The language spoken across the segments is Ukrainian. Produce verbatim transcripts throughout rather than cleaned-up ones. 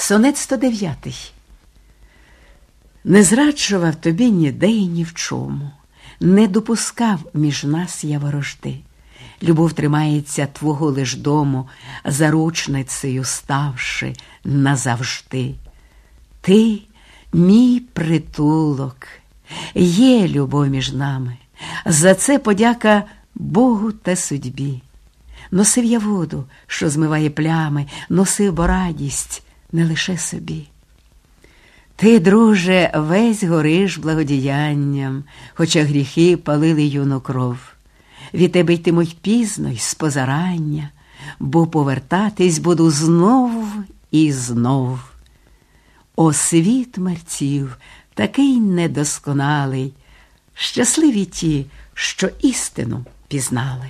Сонет сто дев'ятий. Не зраджував тобі ніде й ні в чому, не допускав між нас я ворожди. Любов тримається твого лиш дому, заручницею ставши назавжди. Ти мій притулок, є любов між нами, за це подяка Богу та судьбі. Носив я воду, що змиває плями, носив бо радість не лише собі. Ти, друже, весь гориш благодіянням, хоча гріхи палили юну кров. Від тебе йтимуть пізно й спозарання, бо повертатись буду знов і знов. О, світ мерців, такий недосконалий, щасливі ті, що істину пізнали.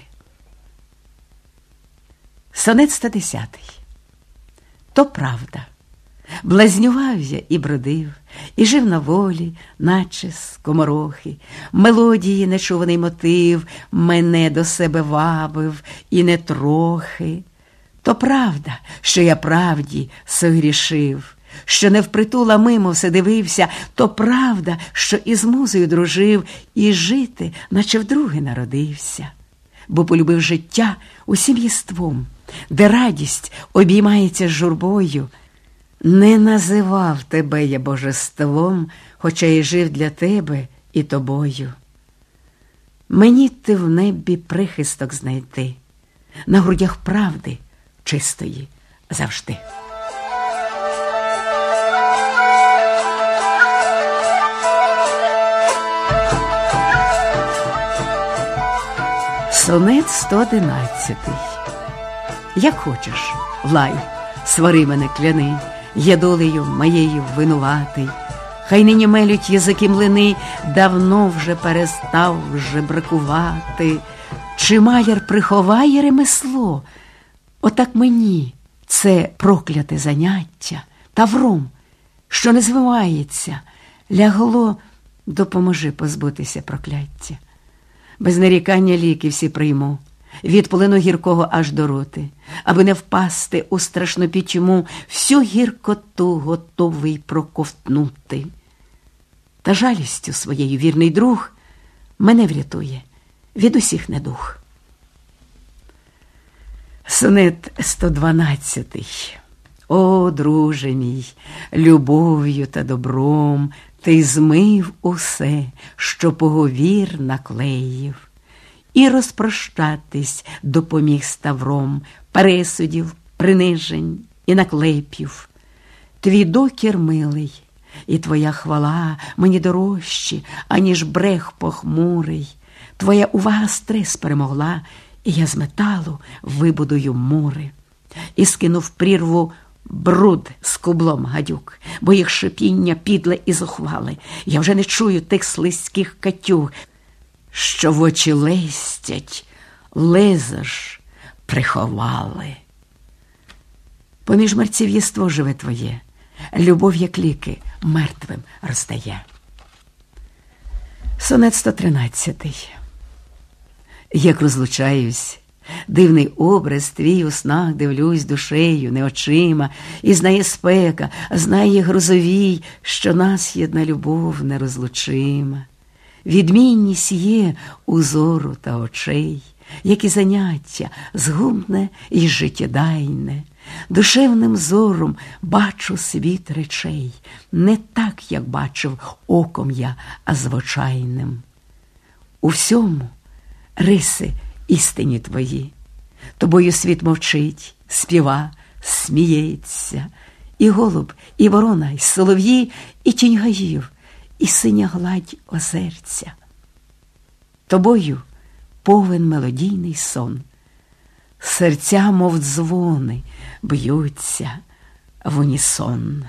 Сонет сто десятий. То правда. Блазнював я і бродив, і жив на волі, наче скоморохи. Мелодії нечуваний мотив мене до себе вабив, і не трохи. То правда, що я правді согрішив, що не впритула мимо все дивився, то правда, що із музою дружив, і жити, наче вдруге народився. Бо полюбив життя усім єством, де радість обіймається з журбою. Не називав тебе я божеством, хоча і жив для тебе і тобою. Мені ти в небі прихисток знайти, на грудях правди чистої завжди. Сонет сто одинадцятий. Як хочеш, лай, свари мене, кляни, я долею моєю винуватий. Хай нині мелють язики млини, давно вже перестав жебракувати. Чи маляр приховає ремесло? Отак мені це прокляте заняття, тавром, що не звивається, лягло, допоможи позбутися прокляття. Без нарікання ліки всі прийму, від полину гіркого аж до роти, аби не впасти у страшну пітьму, всю гіркоту готовий проковтнути. Та жалістю своєю вірний друг мене врятує від усіх недуг. Сонет сто дванадцятий. О, друже мій, любов'ю та добром ти змив усе, що поговір наклеїв, і розпрощатись допоміг ставром пересудів, принижень і наклепів. Твій докір милий, і твоя хвала мені дорожчі, аніж брех похмурий. Твоя увага стрес перемогла, і я з металу вибудую мури. І скинув прірву бруд з кублом гадюк, бо їх шипіння підле і зухвале. Я вже не чую тих слизьких катюг, що в очі лестять, леза ж приховали. Поміж мерців єство живе твоє, любов, як ліки, мертвим роздає. Сонет сто тринадцятий. Як розлучаюсь, дивний образ твій у снах дивлюсь душею, не очима, і знає спека, знає грозовій, що нас єдна любов нерозлучима. Відмінність є узору та очей, як і заняття згубне і життєдайне. Душевним зором бачу світ речей, не так, як бачив оком я, а звичайним. У всьому риси істині твої, тобою світ мовчить, співа, сміється, і голуб, і ворона, і солов'ї, і тінь гаїв, і синя гладь озерця. Тобою повен мелодійний сон, серця, мов дзвони, б'ються в унісон.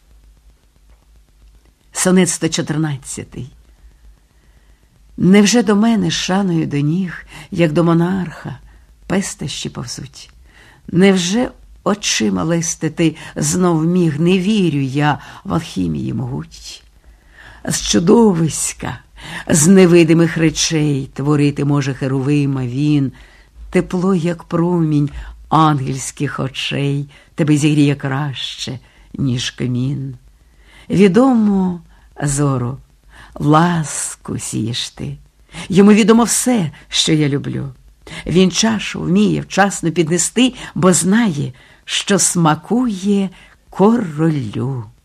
Сонет сто чотирнадцятий. Невже до мене шаною до ніг, як до монарха, пестощі повзуть? Невже очима листити знов міг? Не вірю я в алхімії могуть. З чудовиська, з невидимих речей творити може херовима він. Тепло, як промінь ангельських очей, тебе зігріє краще, ніж камін. Відомо, зору, ласку сієш ти. Йому відомо все, що я люблю. Він чашу вміє вчасно піднести, бо знає, що смакує королю.